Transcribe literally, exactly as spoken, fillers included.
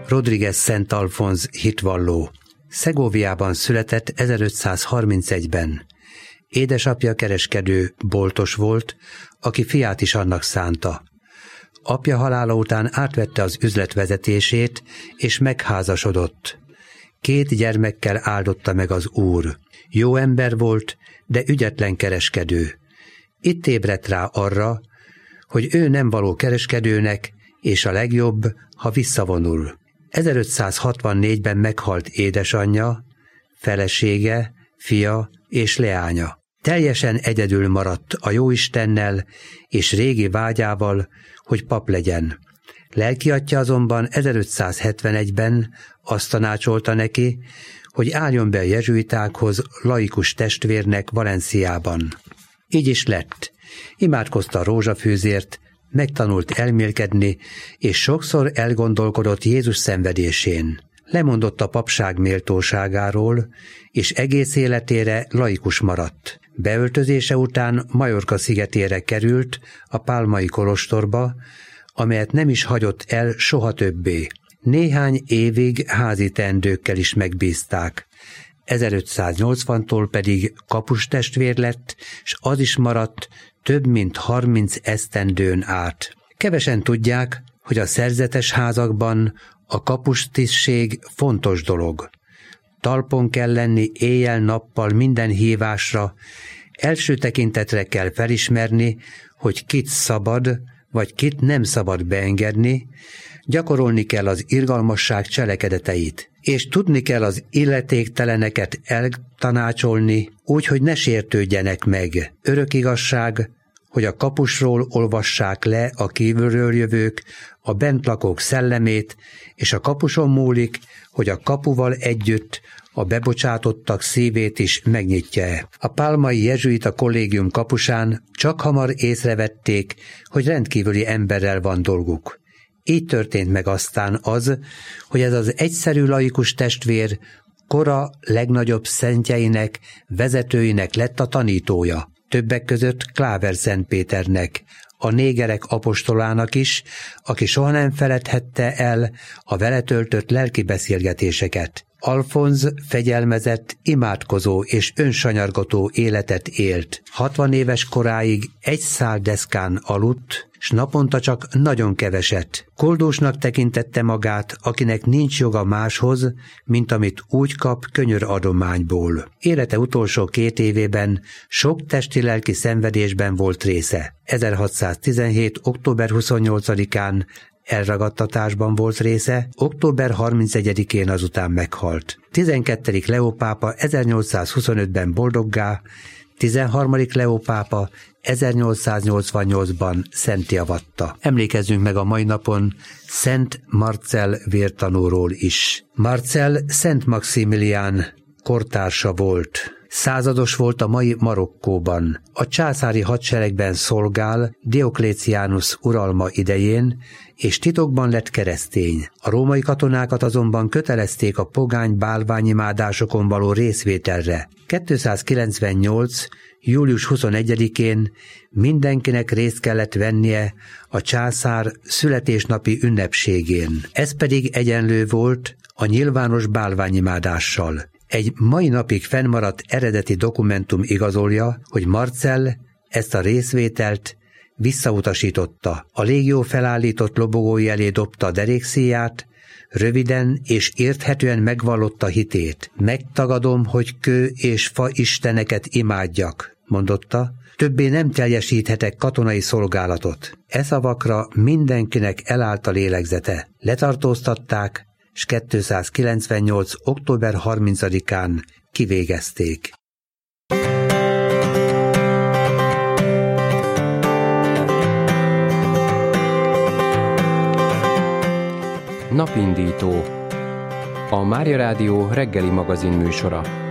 Rodriguez Szent Alfonz hitvalló. Szegóviában született ezerötszázharmincegyben. Édesapja kereskedő, boltos volt, aki fiát is annak szánta. Apja halála után átvette az üzlet vezetését, és megházasodott. Két gyermekkel áldotta meg az Úr. Jó ember volt, de ügyetlen kereskedő. Itt ébredt rá arra, hogy ő nem való kereskedőnek, és a legjobb, ha visszavonul. ezerötszázhatvannégyben meghalt édesanyja, felesége, fia és leánya. Teljesen egyedül maradt a Jóistennel és régi vágyával, hogy pap legyen. Lelkiattya azonban ezerötszázhetvenegyben azt tanácsolta neki, hogy álljon be a jezsuitákhoz laikus testvérnek Valenciában. Így is lett. Imádkozta a rózsafűzért, megtanult elmélkedni, és sokszor elgondolkodott Jézus szenvedésén. Lemondott a papság méltóságáról, és egész életére laikus maradt. Beöltözése után Majorka szigetére került, a pálmai kolostorba, amelyet nem is hagyott el soha többé. Néhány évig házi teendőkkel is megbízták. ezerötszáznyolcvantól pedig kapustestvér lett, s az is maradt több mint harminc esztendőn át. Kevesen tudják, hogy a szerzetes házakban a kapustisztség fontos dolog. Talpon kell lenni éjjel-nappal minden hívásra, első tekintetre kell felismerni, hogy kit szabad, vagy kit nem szabad beengedni, gyakorolni kell az irgalmasság cselekedeteit, és tudni kell az illetékteleneket eltanácsolni, úgy, hogy ne sértődjenek meg. Örök igazság, hogy a kapusról olvassák le a kívülről jövők, a bentlakók szellemét, és a kapuson múlik, hogy a kapuval együtt a bebocsátottak szívét is megnyitja. A pálmai jezsuita kollégium kapusán csak hamar észrevették, hogy rendkívüli emberrel van dolguk. Így történt meg aztán az, hogy ez az egyszerű laikus testvér kora legnagyobb szentjeinek, vezetőinek lett a tanítója. Többek között Kláver Szentpéternek, a négerek apostolának is, aki soha nem feledhette el a vele töltött lelki beszélgetéseket. Alfonz fegyelmezett, imádkozó és önsanyargató életet élt. hatvan éves koráig egy szál deszkán aludt, s naponta csak nagyon keveset. Koldósnak tekintette magát, akinek nincs joga máshoz, mint amit úgy kap könyör adományból. Élete utolsó két évében sok testi-lelki szenvedésben volt része. ezerhatszáztizenhét. október huszonnyolcadikán elragadtatásban volt része, október harmincegyedikén azután meghalt. tizenkettedik Leó pápa ezernyolcszázhuszonötben boldoggá, tizenharmadik Leó pápa ezernyolcszáznyolcvannyolcban szentté avatta. Emlékezzünk meg a mai napon Szent Marcell vértanúról is. Marcell Szent Maximilián kortársa volt. Százados volt a mai Marokkóban. A császári hadseregben szolgál Diokléciánus uralma idején, és titokban lett keresztény. A római katonákat azonban kötelezték a pogány bálványimádásokon való részvételre. kétszázkilencvennyolc. július huszonegyedikén mindenkinek részt kellett vennie a császár születésnapi ünnepségén. Ez pedig egyenlő volt a nyilvános bálványimádással. Egy mai napig fennmaradt eredeti dokumentum igazolja, hogy Marcell ezt a részvételt visszautasította. A légió felállított lobogói elé dobta a derékszíját, röviden és érthetően megvallotta hitét. Megtagadom, hogy kő és fa isteneket imádjak, mondotta, többé nem teljesíthetek katonai szolgálatot. E szavakra mindenkinek elállt a lélegzete. Letartóztatták, s kétszázkilencvennyolc. október harmincadikán kivégezték. Napindító. A Mária Rádió reggeli magazin műsora.